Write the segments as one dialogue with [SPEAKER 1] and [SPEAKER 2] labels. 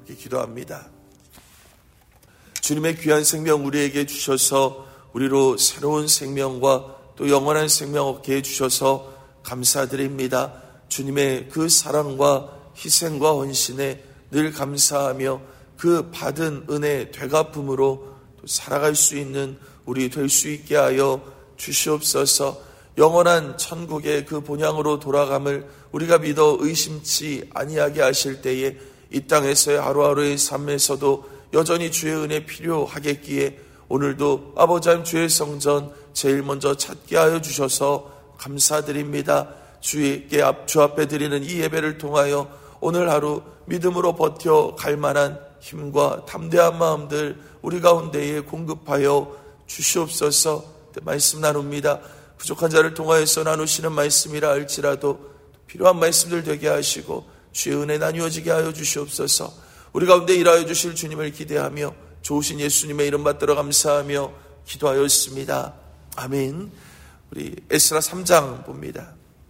[SPEAKER 1] 기도합니다. 주님의 귀한 생명 우리에게 주셔서 우리로 새로운 생명과 또 영원한 생명 얻게 해주셔서 감사드립니다. 주님의 그 사랑과 희생과 헌신에 늘 감사하며 그 받은 은혜 되갚음으로 또 살아갈 수 있는 우리 될 수 있게 하여 주시옵소서. 영원한 천국의 그 본향으로 돌아감을 우리가 믿어 의심치 아니하게 하실 때에 이 땅에서의 하루하루의 삶에서도 여전히 주의 은혜 필요하겠기에 오늘도 아버지 하나님 주의 성전 제일 먼저 찾게 하여 주셔서 감사드립니다. 주 앞에 드리는 이 예배를 통하여 오늘 하루 믿음으로 버텨갈 만한 힘과 담대한 마음들 우리 가운데에 공급하여 주시옵소서. 말씀 나눕니다. 부족한 자를 통하여서 나누시는 말씀이라 할지라도 필요한 말씀들 되게 하시고 주의 은혜 나누어지게 하여 주시옵소서. 우리 가운데 일하여 주실 주님을 기대하며 좋으신 예수님의 이름 받들어 감사하며 기도하였습니다. 아멘. 우리 에스라 3장 봅니다.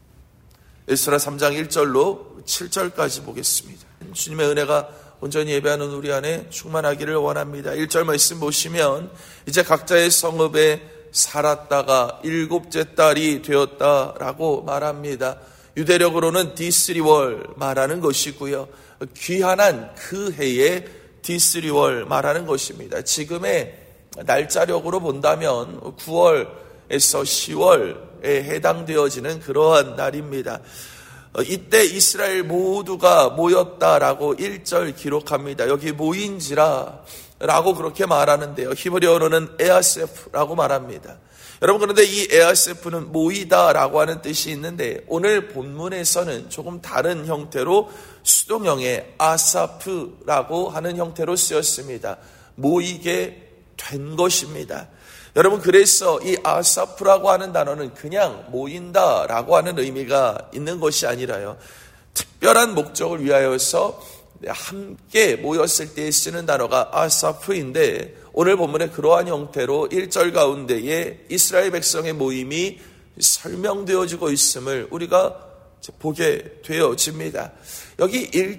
[SPEAKER 1] 에스라 3장 1절로 7절까지 보겠습니다. 주님의 은혜가 온전히 예배하는 우리 안에 충만하기를 원합니다. 1절 말씀 보시면 이제 각자의 성읍에 살았다가 7째 달이 되었다라고 말합니다. 유대력으로는 디스리월 말하는 것이고요. 귀환한 그 해에 디스리월 말하는 것입니다. 지금의 날짜력으로 본다면 9월에서 10월에 해당되어지는 그러한 날입니다. 이때 이스라엘 모두가 모였다라고 1절 기록합니다. 여기 모인지라 라고 그렇게 말하는데요. 히브리어로는 에아세프라고 말합니다. 여러분, 그런데 이 에아세프는 모이다라고 하는 뜻이 있는데 오늘 본문에서는 조금 다른 형태로 수동형의 아사프라고 하는 형태로 쓰였습니다. 모이게 된 것입니다. 여러분, 그래서 이 아사프라고 하는 단어는 그냥 모인다라고 하는 의미가 있는 것이 아니라요, 특별한 목적을 위하여서 함께 모였을 때 쓰는 단어가 아사프인데 오늘 본문에 그러한 형태로 1절 가운데에 이스라엘 백성의 모임이 설명되어지고 있음을 우리가 보게 되어집니다. 여기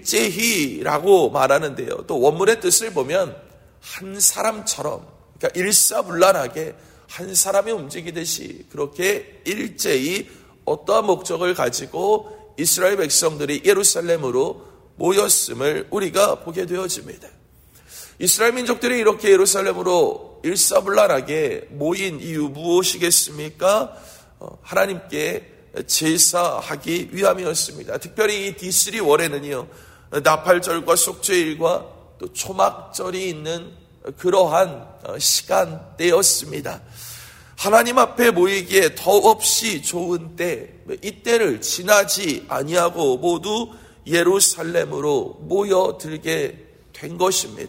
[SPEAKER 1] 일제히라고 말하는데요, 또 원문의 뜻을 보면 한 사람처럼, 그러니까 일사불란하게 한 사람이 움직이듯이 그렇게 일제히 어떠한 목적을 가지고 이스라엘 백성들이 예루살렘으로 모였음을 우리가 보게 되어집니다. 이스라엘 민족들이 이렇게 예루살렘으로 일사불란하게 모인 이유 무엇이겠습니까? 하나님께 제사하기 위함이었습니다. 특별히 이 디스리월에는요, 나팔절과 속죄일과 또 초막절이 있는 그러한 시간대였습니다. 하나님 앞에 모이기에 더없이 좋은 때, 이때를 지나지 아니하고 모두 예루살렘으로 모여들게 된 것입니다.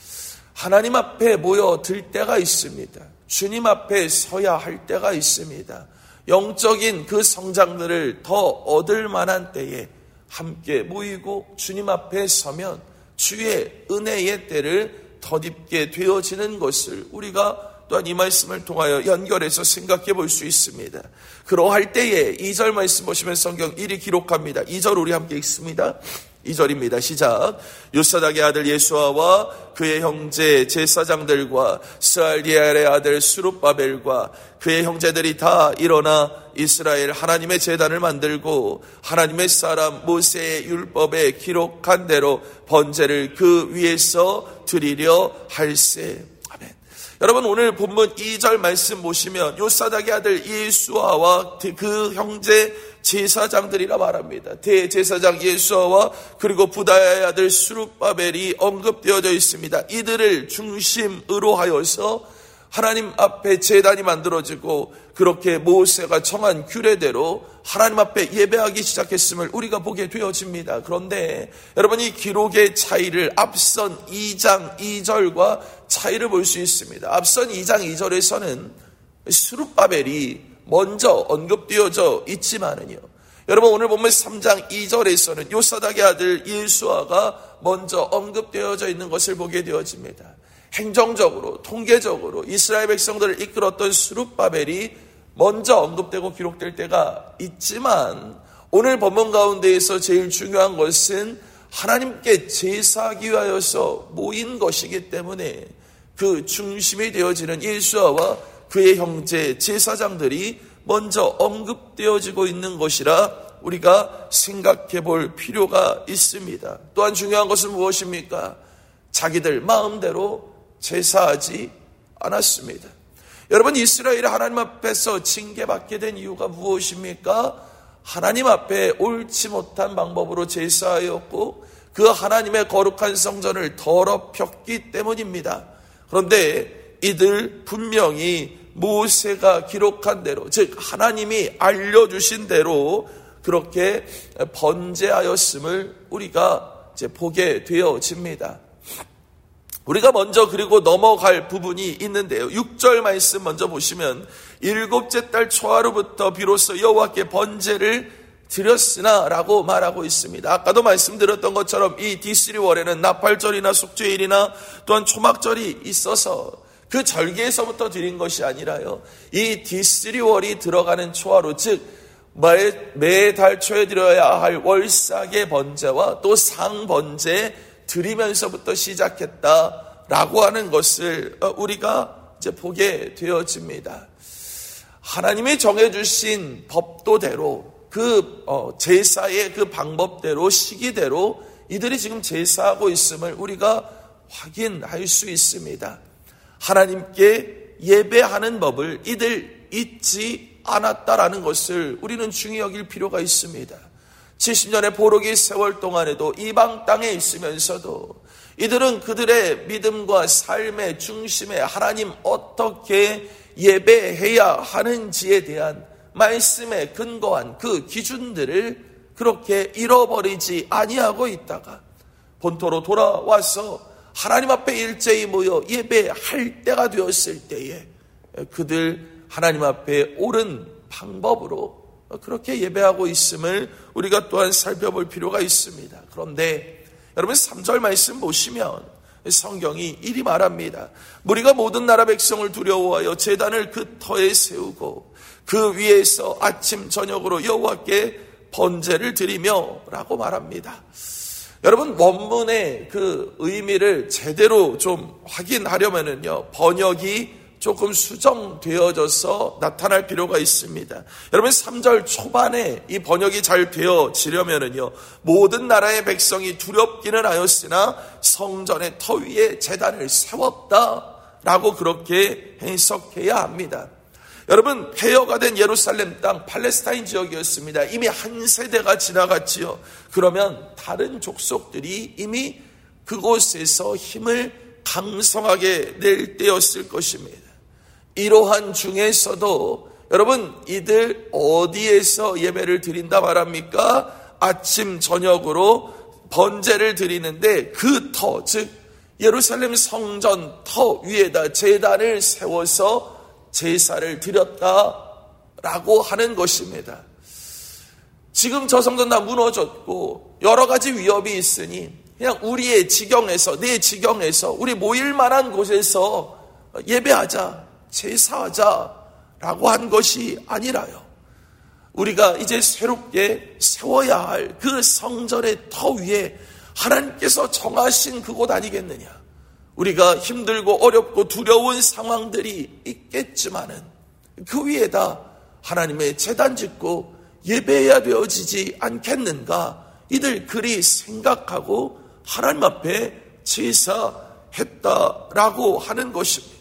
[SPEAKER 1] 하나님 앞에 모여들 때가 있습니다. 주님 앞에 서야 할 때가 있습니다. 영적인 그 성장들을 더 얻을 만한 때에 함께 모이고 주님 앞에 서면 주의 은혜의 때를 덧입게 되어지는 것을 우리가 또한 이 말씀을 통하여 연결해서 생각해 볼 수 있습니다. 그러할 때에 2절 말씀 보시면 성경 이리 기록합니다. 2절 우리 함께 읽습니다. 2절입니다. 시작. 요사닥의 아들 예수아와 그의 형제 제사장들과 스알디엘의 아들 스룹바벨과 그의 형제들이 다 일어나 이스라엘 하나님의 제단을 만들고 하나님의 사람 모세의 율법에 기록한 대로 번제를 그 위에서 드리려 할세. 아멘. 여러분, 오늘 본문 2절 말씀 보시면 요사닥의 아들 예수아와 그 형제 제사장들이라 말합니다. 대제사장 예수아와 그리고 부다야의 아들 스룹바벨이 언급되어져 있습니다. 이들을 중심으로 하여서 하나님 앞에 제단이 만들어지고 그렇게 모세가 정한 규례대로 하나님 앞에 예배하기 시작했음을 우리가 보게 되어집니다. 그런데 여러분, 이 기록의 차이를 앞선 2장 2절과 차이를 볼 수 있습니다. 앞선 2장 2절에서는 스룹바벨이 먼저 언급되어져 있지만은요, 여러분 오늘 보면 3장 2절에서는 요사닥의 아들 예수아가 먼저 언급되어져 있는 것을 보게 되어집니다. 행정적으로, 통계적으로 이스라엘 백성들을 이끌었던 스룹바벨이 먼저 언급되고 기록될 때가 있지만 오늘 본문 가운데에서 제일 중요한 것은 하나님께 제사하기 위하여서 모인 것이기 때문에 그 중심이 되어지는 예수아와 그의 형제 제사장들이 먼저 언급되어지고 있는 것이라 우리가 생각해 볼 필요가 있습니다. 또한 중요한 것은 무엇입니까? 자기들 마음대로 제사하지 않았습니다. 여러분, 이스라엘이 하나님 앞에서 징계받게 된 이유가 무엇입니까? 하나님 앞에 옳지 못한 방법으로 제사하였고 그 하나님의 거룩한 성전을 더럽혔기 때문입니다. 그런데 이들 분명히 모세가 기록한 대로, 즉 하나님이 알려주신 대로 그렇게 번제하였음을 우리가 이제 보게 되어집니다. 우리가 먼저 그리고 넘어갈 부분이 있는데요. 6절 말씀 먼저 보시면 7째 달 초하루부터 비로소 여호와께 번제를 드렸으나 라고 말하고 있습니다. 아까도 말씀드렸던 것처럼 이 디스리월에는 나팔절이나 속죄일이나 또한 초막절이 있어서 그 절기에서부터 드린 것이 아니라요, 이 디스리월이 들어가는 초하루, 즉 매달 초에 드려야 할 월삭의 번제와 또 상번제 드리면서부터 시작했다라고 하는 것을 우리가 이제 보게 되어집니다. 하나님이 정해주신 법도대로 그 제사의 그 방법대로 시기대로 이들이 지금 제사하고 있음을 우리가 확인할 수 있습니다. 하나님께 예배하는 법을 이들 잊지 않았다라는 것을 우리는 중히 여길 필요가 있습니다. 70년의 포로기 세월 동안에도 이방 땅에 있으면서도 이들은 그들의 믿음과 삶의 중심에 하나님 어떻게 예배해야 하는지에 대한 말씀에 근거한 그 기준들을 그렇게 잃어버리지 아니하고 있다가 본토로 돌아와서 하나님 앞에 일제히 모여 예배할 때가 되었을 때에 그들 하나님 앞에 옳은 방법으로 그렇게 예배하고 있음을 우리가 또한 살펴볼 필요가 있습니다. 그런데 여러분 3절 말씀 보시면 성경이 이리 말합니다. 무리가 모든 나라 백성을 두려워하여 제단을 그 터에 세우고 그 위에서 아침 저녁으로 여호와께 번제를 드리며 라고 말합니다. 여러분, 원문의 그 의미를 제대로 좀 확인하려면은요, 번역이 조금 수정되어져서 나타날 필요가 있습니다. 여러분, 3절 초반에 이 번역이 잘 되어지려면은요, 모든 나라의 백성이 두렵기는 하였으나 성전의 터 위에 제단을 세웠다라고 그렇게 해석해야 합니다. 여러분, 폐허가 된 예루살렘 땅 팔레스타인 지역이었습니다. 이미 한 세대가 지나갔지요. 그러면 다른 족속들이 이미 그곳에서 힘을 강성하게 낼 때였을 것입니다. 이러한 중에서도 여러분, 이들 어디에서 예배를 드린다 말합니까? 아침 저녁으로 번제를 드리는데 그 터, 즉 예루살렘 성전 터 위에다 제단을 세워서 제사를 드렸다라고 하는 것입니다. 지금 저 성전 다 무너졌고 여러 가지 위협이 있으니 그냥 우리의 지경에서, 내 지경에서, 우리 모일 만한 곳에서 예배하자, 제사하자라고 한 것이 아니라요, 우리가 이제 새롭게 세워야 할 그 성전의 터 위에 하나님께서 정하신 그곳 아니겠느냐. 우리가 힘들고 어렵고 두려운 상황들이 있겠지만은 그 위에다 하나님의 제단 짓고 예배해야 되어지지 않겠는가, 이들 그리 생각하고 하나님 앞에 제사했다라고 하는 것입니다.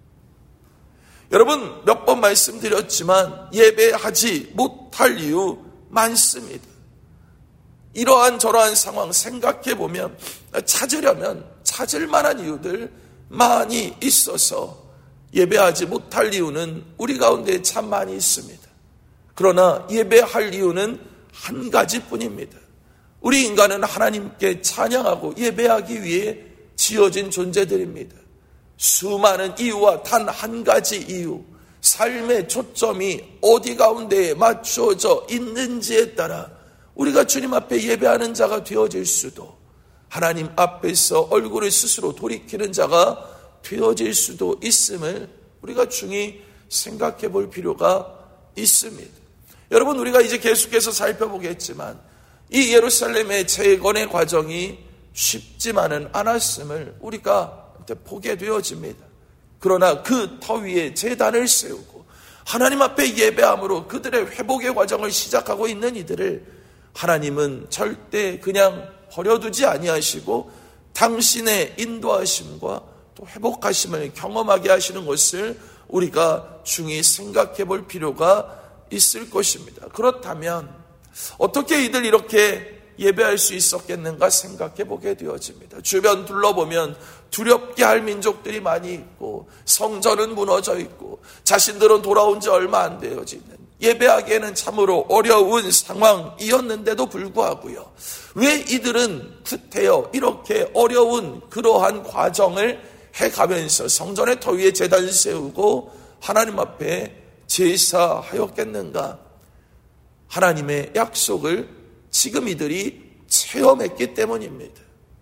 [SPEAKER 1] 여러분, 몇 번 말씀드렸지만 예배하지 못할 이유 많습니다. 이러한 저러한 상황 생각해 보면 찾으려면 찾을 만한 이유들 많이 있어서 예배하지 못할 이유는 우리 가운데 참 많이 있습니다. 그러나 예배할 이유는 한 가지뿐입니다. 우리 인간은 하나님께 찬양하고 예배하기 위해 지어진 존재들입니다. 수많은 이유와 단 한 가지 이유, 삶의 초점이 어디 가운데에 맞추어져 있는지에 따라 우리가 주님 앞에 예배하는 자가 되어질 수도, 하나님 앞에서 얼굴을 스스로 돌이키는 자가 되어질 수도 있음을 우리가 중히 생각해 볼 필요가 있습니다. 여러분, 우리가 이제 계속해서 살펴보겠지만 이 예루살렘의 재건의 과정이 쉽지만은 않았음을 우리가 보게 되어집니다. 그러나 그 터 위에 제단을 세우고 하나님 앞에 예배함으로 그들의 회복의 과정을 시작하고 있는 이들을 하나님은 절대 그냥 버려두지 아니하시고 당신의 인도하심과 또 회복하심을 경험하게 하시는 것을 우리가 중히 생각해 볼 필요가 있을 것입니다. 그렇다면 어떻게 이들 이렇게 예배할 수 있었겠는가 생각해 보게 되어집니다. 주변 둘러보면 두렵게 할 민족들이 많이 있고 성전은 무너져 있고 자신들은 돌아온 지 얼마 안 되어지는 예배하기에는 참으로 어려운 상황이었는데도 불구하고요. 왜 이들은 구태여 이렇게 어려운 그러한 과정을 해가면서 성전의 터 위에 제단 세우고 하나님 앞에 제사하였겠는가? 하나님의 약속을 지금 이들이 체험했기 때문입니다.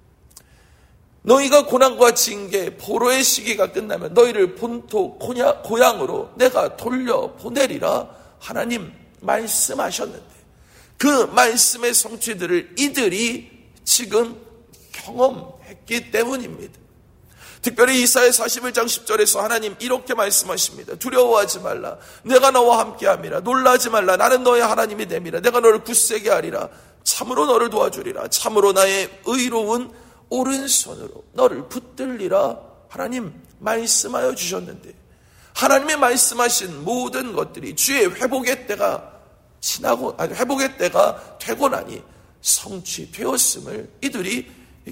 [SPEAKER 1] 너희가 고난과 징계, 포로의 시기가 끝나면 너희를 본토 고향으로 내가 돌려보내리라 하나님 말씀하셨는데 그 말씀의 성취들을 이들이 지금 경험했기 때문입니다. 특별히 이사야 41장 10절에서 하나님 이렇게 말씀하십니다. 두려워하지 말라. 내가 너와 함께함이라. 놀라지 말라. 나는 너의 하나님이 됨이라. 내가 너를 굳세게 하리라. 참으로 너를 도와주리라. 참으로 나의 의로운 오른손으로 너를 붙들리라. 하나님 말씀하여 주셨는데 하나님의 말씀하신 모든 것들이 주의 회복의 때가 회복의 때가 되고 나니 성취되었음을 이들이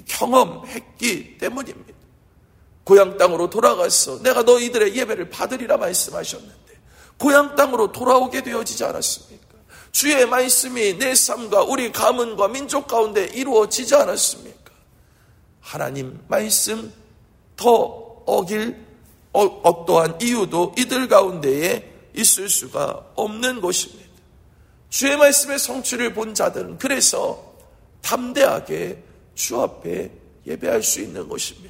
[SPEAKER 1] 경험했기 때문입니다. 고향 땅으로 돌아가서 내가 너희들의 예배를 받으리라 말씀하셨는데 고향 땅으로 돌아오게 되어지지 않았습니까? 주의 말씀이 내 삶과 우리 가문과 민족 가운데 이루어지지 않았습니까? 하나님 말씀 더 어길 어떠한 이유도 이들 가운데에 있을 수가 없는 것입니다. 주의 말씀의 성취를 본 자들은 그래서 담대하게 주 앞에 예배할 수 있는 것입니다.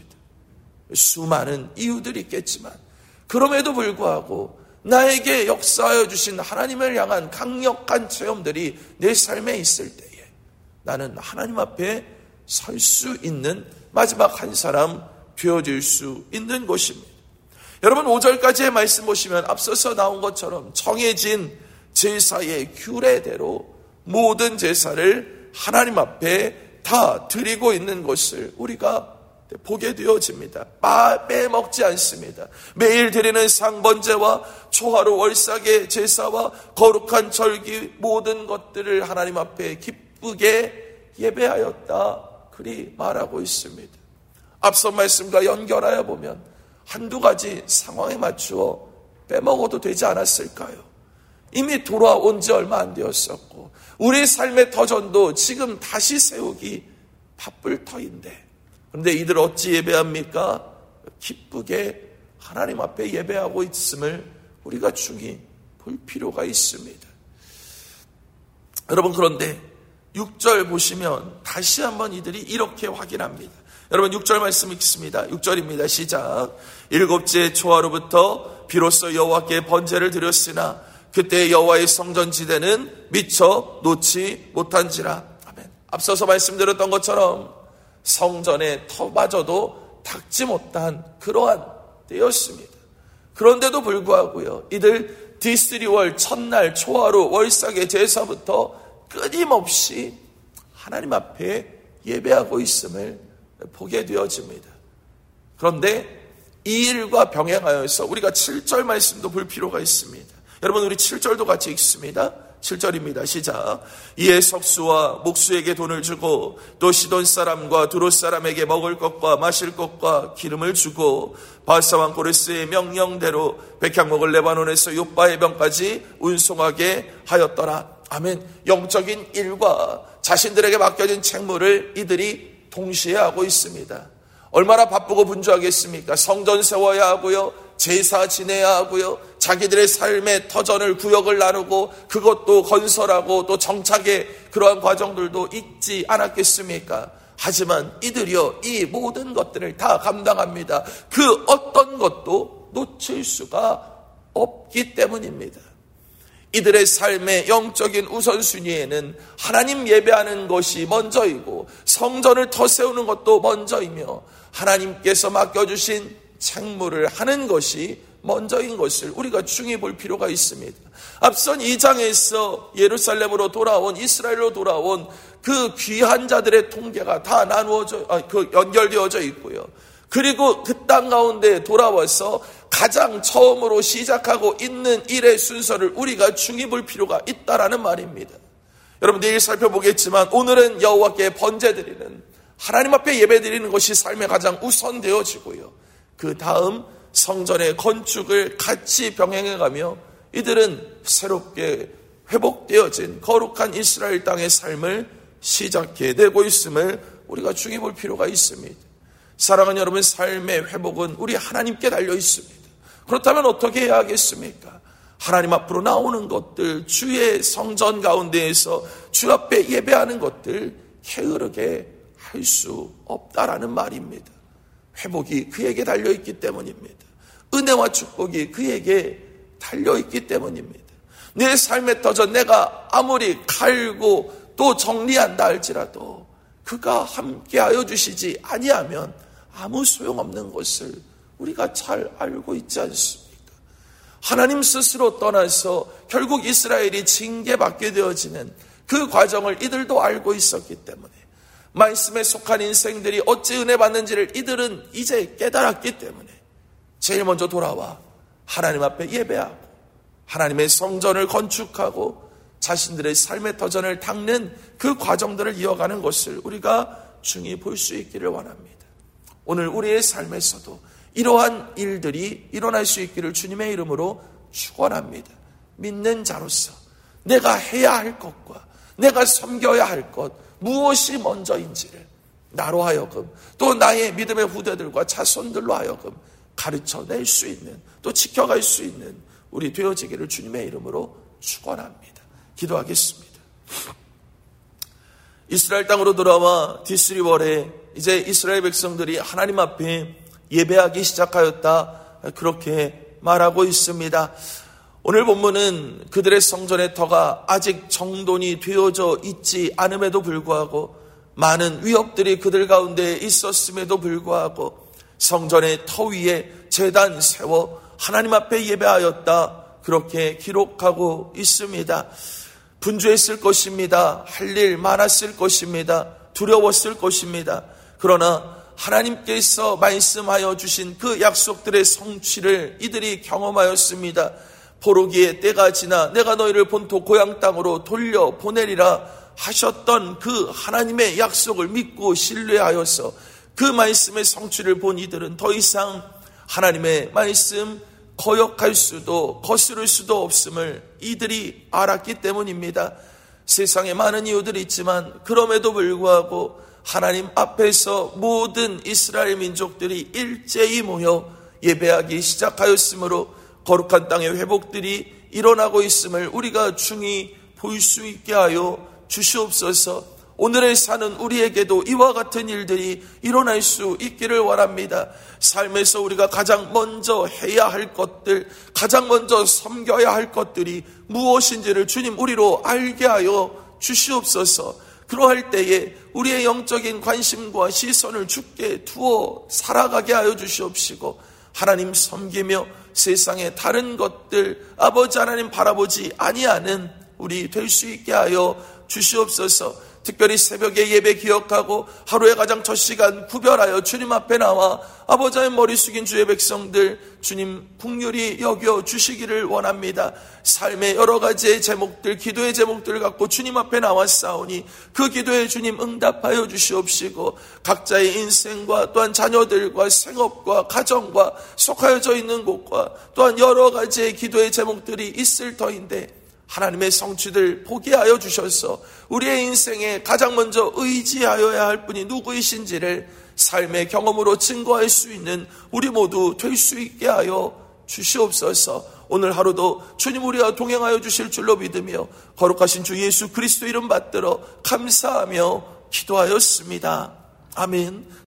[SPEAKER 1] 수많은 이유들이 있겠지만 그럼에도 불구하고 나에게 역사하여 주신 하나님을 향한 강력한 체험들이 내 삶에 있을 때에 나는 하나님 앞에 설 수 있는 마지막 한 사람 되어질 수 있는 것입니다. 여러분 5절까지의 말씀 보시면 앞서서 나온 것처럼 정해진 제사의 규례대로 모든 제사를 하나님 앞에 다 드리고 있는 것을 우리가 보게 되어집니다. 빼먹지 않습니다. 매일 드리는 상번제와 초하루 월삭의 제사와 거룩한 절기 모든 것들을 하나님 앞에 기쁘게 예배하였다 그리 말하고 있습니다. 앞서 말씀과 연결하여 보면 한두 가지 상황에 맞추어 빼먹어도 되지 않았을까요? 이미 돌아온 지 얼마 안 되었었고 우리 삶의 터전도 지금 다시 세우기 바쁠 터인데 그런데 이들 어찌 예배합니까? 기쁘게 하나님 앞에 예배하고 있음을 우리가 중히 볼 필요가 있습니다. 여러분 그런데 6절 보시면 다시 한번 이들이 이렇게 확인합니다. 여러분 6절 말씀 읽습니다. 6절입니다. 시작. 일곱째 초하루부터 비로소 여호와께 번제를 드렸으나 그때 여호와의 성전지대는 미처 놓지 못한지라. 아멘. 앞서서 말씀드렸던 것처럼 성전의 터마저도 닦지 못한 그러한 때였습니다. 그런데도 불구하고요. 이들 디스리월 첫날 초하루 월삭의 제사부터 끊임없이 하나님 앞에 예배하고 있음을 보게 되어집니다. 그런데 이 일과 병행하여서 우리가 7절 말씀도 볼 필요가 있습니다. 여러분 우리 7절도 같이 읽습니다. 7절입니다. 시작. 이에 석수와 목수에게 돈을 주고 또 시돈 사람과 두롯 사람에게 먹을 것과 마실 것과 기름을 주고 바사 왕 고레스의 명령대로 백향목을 레바논에서 요빠 해변까지 운송하게 하였더라. 아멘. 영적인 일과 자신들에게 맡겨진 책무를 이들이 동시에 하고 있습니다. 얼마나 바쁘고 분주하겠습니까? 성전 세워야 하고요. 제사 지내야 하고요. 자기들의 삶의 터전을 구역을 나누고 그것도 건설하고 또 정착의 그러한 과정들도 있지 않았겠습니까? 하지만 이들이요 이 모든 것들을 다 감당합니다. 그 어떤 것도 놓칠 수가 없기 때문입니다. 이들의 삶의 영적인 우선순위에는 하나님 예배하는 것이 먼저이고 성전을 더 세우는 것도 먼저이며 하나님께서 맡겨주신 책무를 하는 것이 먼저인 것을 우리가 중히 볼 필요가 있습니다. 앞선 2장에서 예루살렘으로 돌아온, 이스라엘로 돌아온 그 귀한 자들의 통계가 다 연결되어져 있고요. 그리고 그 땅 가운데 돌아와서 가장 처음으로 시작하고 있는 일의 순서를 우리가 중히 볼 필요가 있다라는 말입니다. 여러분, 내일 살펴보겠지만 오늘은 여호와께 번제드리는, 하나님 앞에 예배드리는 것이 삶에 가장 우선되어지고요. 그 다음 성전의 건축을 같이 병행해가며 이들은 새롭게 회복되어진 거룩한 이스라엘 땅의 삶을 시작해 내고 있음을 우리가 중히 볼 필요가 있습니다. 사랑하는 여러분, 삶의 회복은 우리 하나님께 달려 있습니다. 그렇다면 어떻게 해야 하겠습니까? 하나님 앞으로 나오는 것들, 주의 성전 가운데에서 주 앞에 예배하는 것들 게으르게 할 수 없다라는 말입니다. 회복이 그에게 달려있기 때문입니다. 은혜와 축복이 그에게 달려있기 때문입니다. 내 삶의 터전 내가 아무리 갈고 또 정리한다 할지라도 그가 함께하여 주시지 아니하면 아무 소용없는 것을 우리가 잘 알고 있지 않습니까? 하나님 스스로 떠나서 결국 이스라엘이 징계받게 되어지는 그 과정을 이들도 알고 있었기 때문에, 말씀에 속한 인생들이 어찌 은혜 받는지를 이들은 이제 깨달았기 때문에 제일 먼저 돌아와 하나님 앞에 예배하고 하나님의 성전을 건축하고 자신들의 삶의 터전을 닦는 그 과정들을 이어가는 것을 우리가 중히 볼 수 있기를 원합니다. 오늘 우리의 삶에서도 이러한 일들이 일어날 수 있기를 주님의 이름으로 축원합니다. 믿는 자로서 내가 해야 할 것과 내가 섬겨야 할 것 무엇이 먼저인지를 나로 하여금 또 나의 믿음의 후대들과 자손들로 하여금 가르쳐낼 수 있는, 또 지켜갈 수 있는 우리 되어지기를 주님의 이름으로 축원합니다. 기도하겠습니다. 이스라엘 땅으로 돌아와 디스리월에 이제 이스라엘 백성들이 하나님 앞에 예배하기 시작하였다, 그렇게 말하고 있습니다. 오늘 본문은 그들의 성전의 터가 아직 정돈이 되어져 있지 않음에도 불구하고 많은 위협들이 그들 가운데 있었음에도 불구하고 성전의 터 위에 제단 세워 하나님 앞에 예배하였다, 그렇게 기록하고 있습니다. 분주했을 것입니다. 할 일 많았을 것입니다. 두려웠을 것입니다. 그러나 하나님께서 말씀하여 주신 그 약속들의 성취를 이들이 경험하였습니다. 포로기의 때가 지나 내가 너희를 본토 고향 땅으로 돌려보내리라 하셨던 그 하나님의 약속을 믿고 신뢰하여서 그 말씀의 성취를 본 이들은 더 이상 하나님의 말씀 거역할 수도 거스를 수도 없음을 이들이 알았기 때문입니다. 세상에 많은 이유들이 있지만 그럼에도 불구하고 하나님 앞에서 모든 이스라엘 민족들이 일제히 모여 예배하기 시작하였으므로 거룩한 땅의 회복들이 일어나고 있음을 우리가 중히 볼 수 있게 하여 주시옵소서. 오늘을 사는 우리에게도 이와 같은 일들이 일어날 수 있기를 원합니다. 삶에서 우리가 가장 먼저 해야 할 것들, 가장 먼저 섬겨야 할 것들이 무엇인지를 주님 우리로 알게 하여 주시옵소서. 그러할 때에 우리의 영적인 관심과 시선을 주께 두어 살아가게 하여 주시옵시고, 하나님 섬기며 세상의 다른 것들 아버지 하나님 바라보지 아니하는 우리 될 수 있게 하여 주시옵소서. 특별히 새벽에 예배 기억하고 하루의 가장 첫 시간 구별하여 주님 앞에 나와 아버지의 머리 숙인 주의 백성들 주님 긍휼히 여겨 주시기를 원합니다. 삶의 여러 가지의 제목들, 기도의 제목들을 갖고 주님 앞에 나왔사오니 그 기도에 주님 응답하여 주시옵시고, 각자의 인생과 또한 자녀들과 생업과 가정과 속하여져 있는 곳과 또한 여러 가지의 기도의 제목들이 있을 터인데 하나님의 성취들 보게 하여 주셔서 우리의 인생에 가장 먼저 의지하여야 할 분이 누구이신지를 삶의 경험으로 증거할 수 있는 우리 모두 될 수 있게 하여 주시옵소서. 오늘 하루도 주님 우리와 동행하여 주실 줄로 믿으며 거룩하신 주 예수 그리스도 이름 받들어 감사하며 기도하였습니다. 아멘.